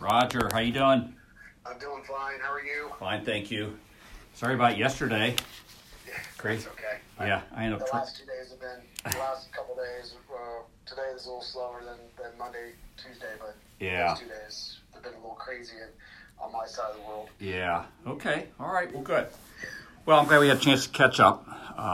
Roger, how you doing? I'm doing fine. How are you? Fine, thank you. Sorry about yesterday. Yeah, Great. that's okay. Yeah, I ended up. The last 2 days have been, the last couple days, today is a little slower than Monday, Tuesday, but Yeah. those 2 days have been a little crazy on my side of the world. Yeah. Okay. All right. Well, good. Well, I'm glad we had a chance to catch up.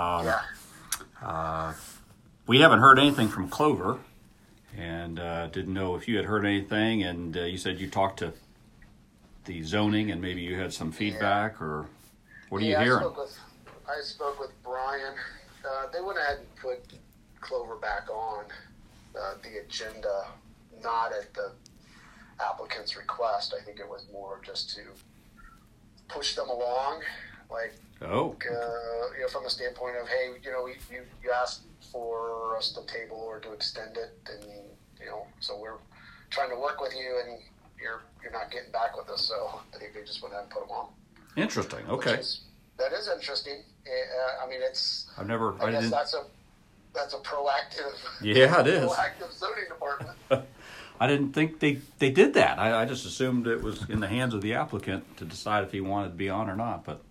We haven't heard anything from Clover, and didn't know if you had heard anything. And you said you talked to the zoning, and maybe you had some feedback, or what are you hearing? I spoke with Brian. They went ahead and put Clover back on the agenda, not at the applicant's request. I think it was more just to push them along, from the standpoint of, hey, you asked for us to table or to extend it, and so we're trying to work with you, and you're not getting back with us. So I think they just went ahead and put them on. Interesting. Okay. That is interesting. It's. I've never. I guess that's a proactive. Yeah, it is. Proactive zoning department. I didn't think they did that. I just assumed it was in the hands of the applicant to decide if he wanted to be on or not. But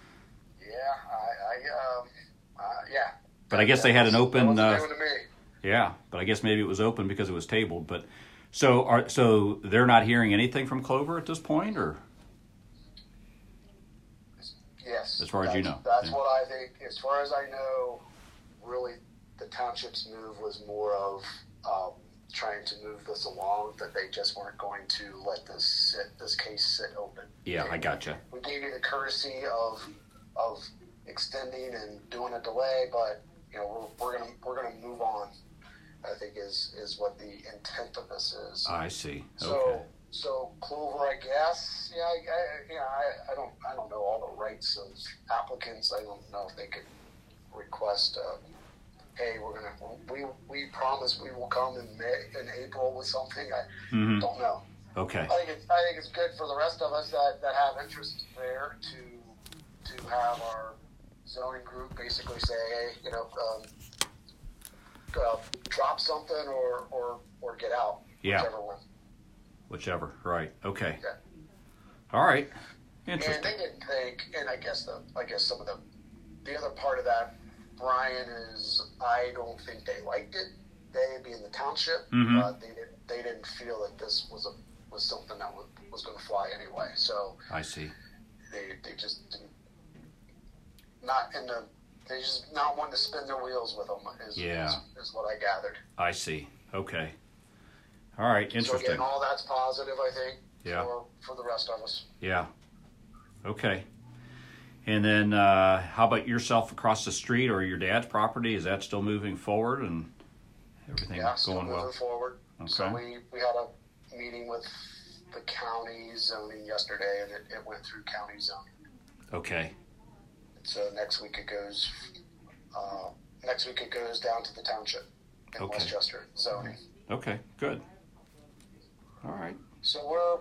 yeah. But I guess they had an open. That wasn't new to me. Yeah, but I guess maybe it was open because it was tabled. But so they're not hearing anything from Clover at this point, or? Yes. As far as you know. That's what I think. As far as I know, really, the township's move was more of trying to move this along, that they just weren't going to let this case sit open. Yeah, I gotcha. We gave you the courtesy of extending and doing a delay, but we're gonna move on. I think is what the intent of this is. I see. Okay. So Clover, I guess. I don't know all the rights of applicants. I don't know if they could request. Hey, we promise we will come in April with something. I don't know. Okay. I think it's good for the rest of us that have interest there to have our zoning group basically say, hey, drop something or get out. Yeah. Whichever one. Whichever, right? Okay. Yeah. All right. Interesting. And they didn't think, and I guess some of the other part of that, Brian, is I don't think they liked it. They being the township, but they didn't feel that this was something that was going to fly anyway. So I see. They just didn't, they just not wanting to spin their wheels with them is what I gathered. I see. Okay. All right. Interesting. So again, all that's positive, I think. Yeah. For the rest of us. Yeah. Okay. And then how about yourself across the street or your dad's property? Is that still moving forward and everything going well? Moving forward. Okay. So we had a meeting with the county zoning yesterday, and it went through county zoning. Okay. So next week it goes down to the township in Westchester zoning. Okay. Good. All right. So we're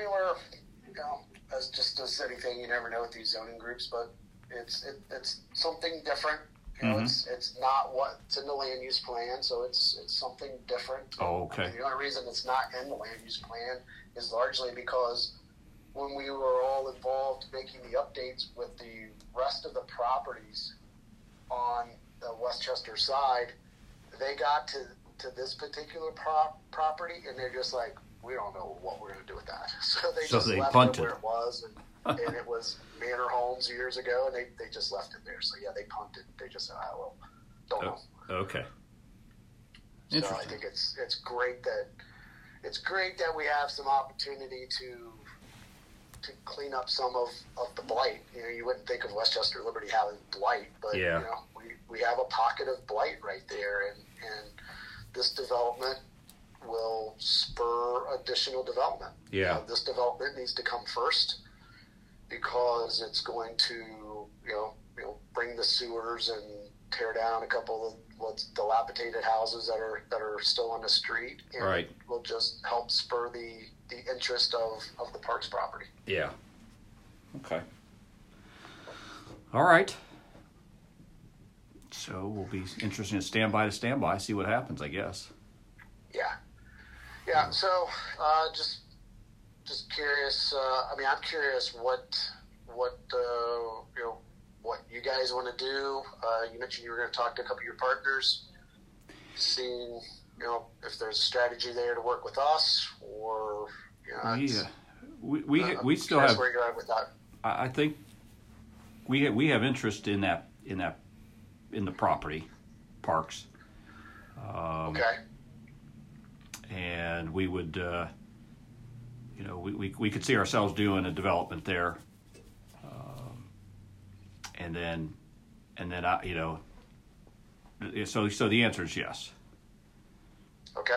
as anything, you never know with these zoning groups, but it's something different. It's not what's in the land use plan, so it's something different. Oh, okay. And the only reason it's not in the land use plan is largely because when we were all involved making the updates with the rest of the properties on the Westchester side, they got to this particular property, and they're just like, we don't know what we're going to do with that. So they left punted it where it was, and it was Manor Homes years ago, and they just left it there. So yeah, they punted. They just said, don't know. Okay. So I think it's great that we have some opportunity to clean up some of the blight. You wouldn't think of Westchester Liberty having blight, but we have a pocket of blight right there, and this development will spur additional development. Yeah. This development needs to come first because it's going to, bring the sewers and tear down a couple of what's dilapidated houses that are still on the street. And right. will just help spur the interest of the parks property. Yeah. Okay. All right. So we'll be interesting to stand by, see what happens, I guess. Yeah. So just just curious. I'm curious what what you guys want to do. You mentioned you were going to talk to a couple of your partners, seeing if there's a strategy there to work with us, or we still have. Where you're at with that. I think we have interest in the property parks. Okay. And we would, we could see ourselves doing a development there, and then so the answer is yes. Okay.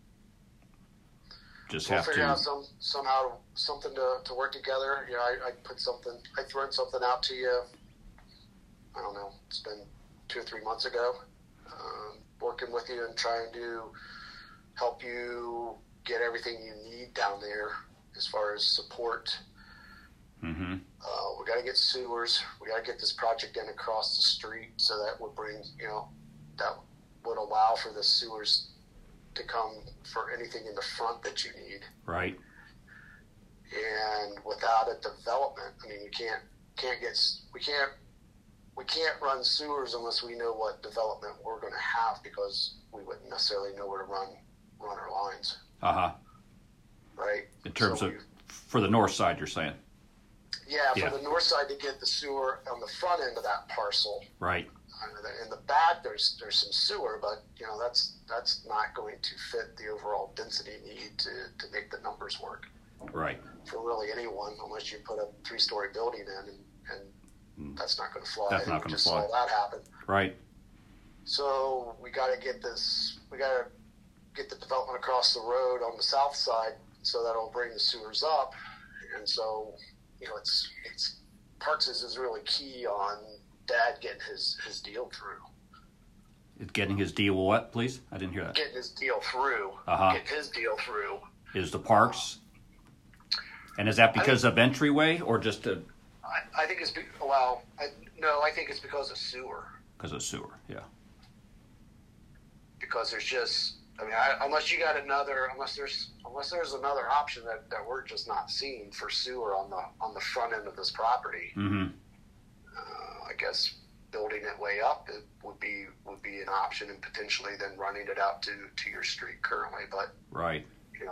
Just we'll have figure to out somehow something to work together. I threw something out to you. I don't know. It's been 2 or 3 months ago. Working with you and trying to help you get everything you need down there as far as support. Mm-hmm. We got to get sewers. We got to get this project in across the street, so that would bring, that would allow for the sewers to come for anything in the front that you need. Right. And without a development, we can't run sewers unless we know what development we're going to have, because we wouldn't necessarily know where to run our lines. Uh-huh. Right? In terms of, for the north side, you're saying? Yeah, for the north side, to get the sewer on the front end of that parcel. Right. In the back, there's some sewer, but that's not going to fit the overall density need to make the numbers work. Right. For really anyone, unless you put a 3-story building in, and that's not going to fly. That's not going to fly. Just saw that happen. Right. So we got to get the development across the road on the south side, so that'll bring the sewers up. And so, it's Parks is really key on Dad getting his deal through. Getting his deal what, please? I didn't hear that. Getting his deal through. Uh-huh. Getting his deal through. Is the parks, and is that because of entryway or just a? I think it's I think it's because of sewer. Because of sewer, yeah. Because there's just, unless there's another option that we're just not seeing for sewer on the front end of this property. Mm-hmm. I guess building it way up would be an option, and potentially then running it out to your street currently. But right,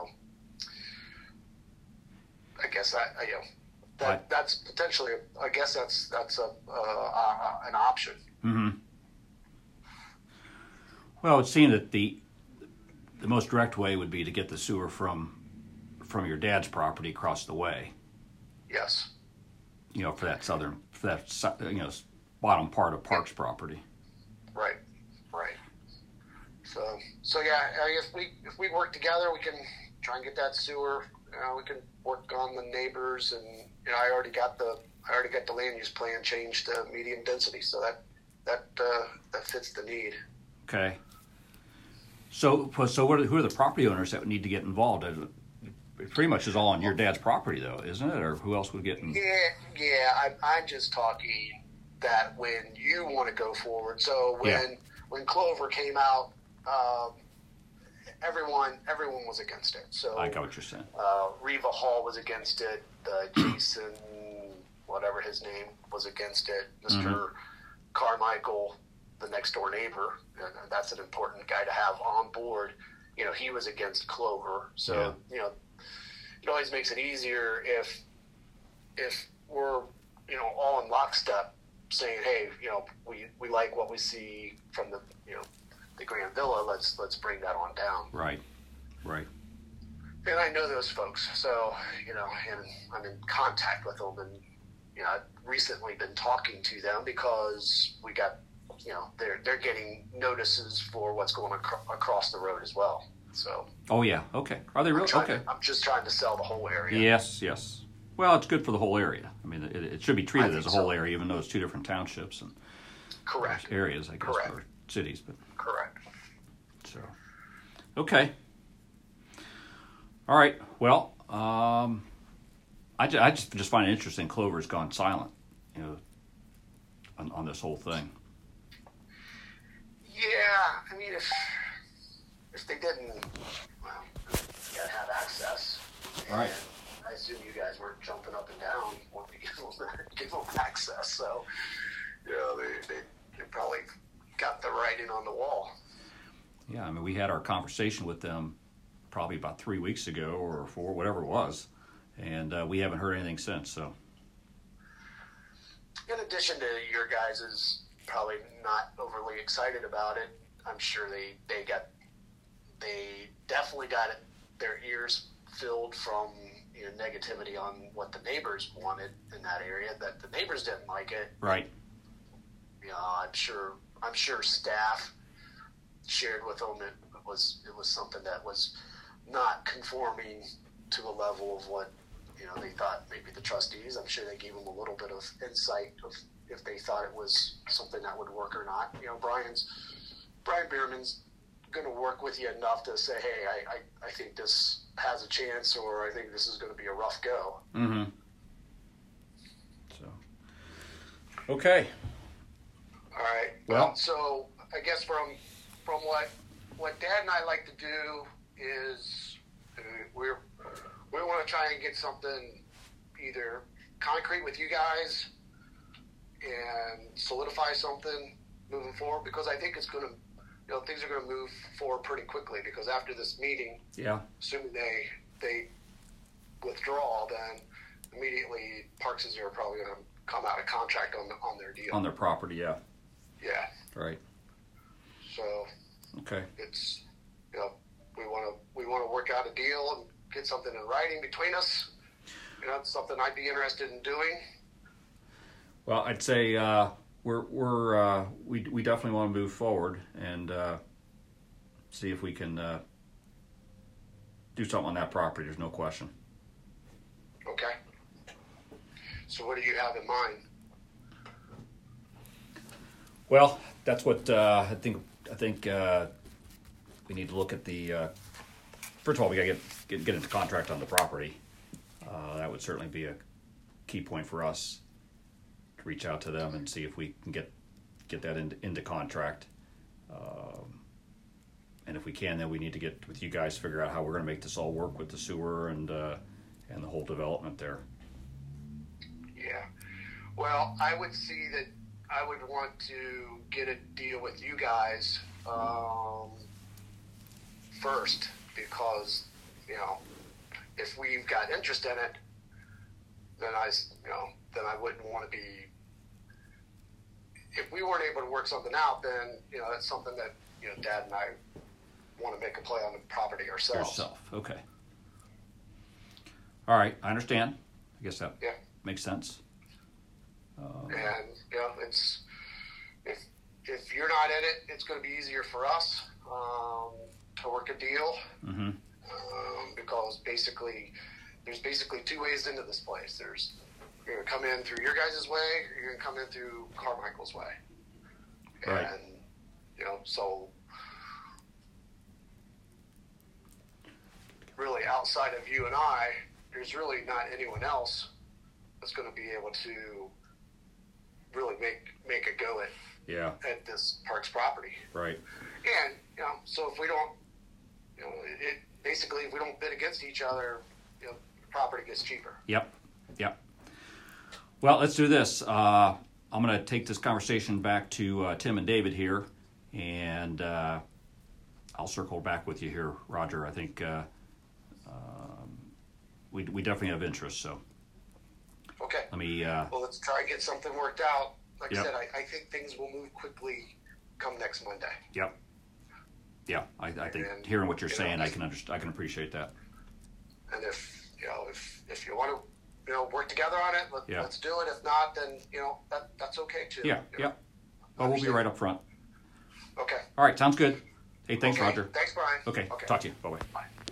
I guess that's potentially. I guess that's an option. Mm-hmm. Well, it seemed that the most direct way would be to get the sewer from your dad's property across the way. Yes. For that bottom part of Parks property. Right. So yeah, if we work together, we can try and get that sewer. We can work on the neighbors, and I already got the land use plan changed to medium density, so that fits the need. Okay. So who are the property owners that would need to get involved? It pretty much is all on your dad's property, though, isn't it? Or who else would get involved? Yeah. I'm just talking that when you want to go forward. So when Clover came out, everyone was against it. So I got what you're saying. Riva Hall was against it. Jason, whatever his name, was against it. Mr. Mm-hmm. Carmichael, the next door neighbor, and that's an important guy to have on board. He was against Clover. So it always makes it easier if we're all in lockstep, saying, hey, we like what we see from the the Grand Villa. Let's bring that on down. Right. And I know those folks, so and I'm in contact with them, and I've recently been talking to them because we got they're getting notices for what's going across the road as well. So. Oh yeah. Okay. Are they really? Okay. I'm just trying to sell the whole area. Yes. Well, it's good for the whole area. It should be treated as a whole area, even though it's 2 different townships and correct areas, I guess, or cities. But correct. So, okay. All right. Well, I just find it interesting. Clover's gone silent, on this whole thing. Yeah, if they didn't, well, you gotta have access. Right. down when we give them access. So, they probably got the writing on the wall. Yeah, I mean, we had our conversation with them probably about 3 weeks ago or 4, whatever it was, and we haven't heard anything since. So, in addition to your guys' probably not overly excited about it, I'm sure they definitely got their ears filled from negativity on what the neighbors wanted in that area. That the neighbors didn't like it. Right. I'm sure staff shared with them it was something that was not conforming to a level of what they thought maybe the trustees. I'm sure they gave them a little bit of insight of if they thought it was something that would work or not. Brian Bierman's going to work with you enough to say, hey, I think this has a chance, or I think this is going to be a rough go. Mm-hmm. So, okay. All right. Well, so I guess from what Dad and I like to do is we want to try and get something either concrete with you guys and solidify something moving forward, because I think it's going to, things are going to move forward pretty quickly, because after this meeting, assuming they withdraw, then immediately Parks and Zero are probably going to come out of contract on their deal. On their property, yeah. Yeah. Right. So okay. It's we want to work out a deal and get something in writing between us. It's something I'd be interested in doing. Well, I'd say we definitely want to move forward and see if we can do something on that property. There's no question. Okay. So what do you have in mind? Well, that's what I think we need to look at the. First of all, we got to get into contract on the property. That would certainly be a key point for us to reach out to them and see if we can get that into contract. And if we can, then we need to get with you guys to figure out how we're going to make this all work with the sewer and the whole development there. Yeah. Well, I would see that I would want to get a deal with you guys first, because if we've got interest in it, then I wouldn't want to be. If we weren't able to work something out, then that's something that Dad and I want to make a play on the property ourselves. Okay. All right, I understand. I guess that Yeah. makes sense. And it's if you're not in it, it's going to be easier for us to work a deal. Mm-hmm. Because there's basically two ways into this place. You're going to come in through your guys' way, or you're going to come in through Carmichael's way. Right. And so really outside of you and I, there's really not anyone else that's going to be able to really make a go at this Parks property. Right. And so if we don't, basically if we don't bid against each other, the property gets cheaper. Yep. Well, let's do this. I'm going to take this conversation back to Tim and David here, and I'll circle back with you here, Roger. I think we definitely have interest. So okay. Let me. Well, let's try and get something worked out. Like I said, I think things will move quickly come next Monday. Yep. Yeah, I think hearing what you're saying, I can appreciate that. And if you want to work together on it, let's do it. If not, then that's okay too. Yeah. Oh, we'll be right up front. Okay. All right, sounds good. Hey, thanks, Roger. Thanks, Brian. Okay. Talk to you. Bye-bye. Bye.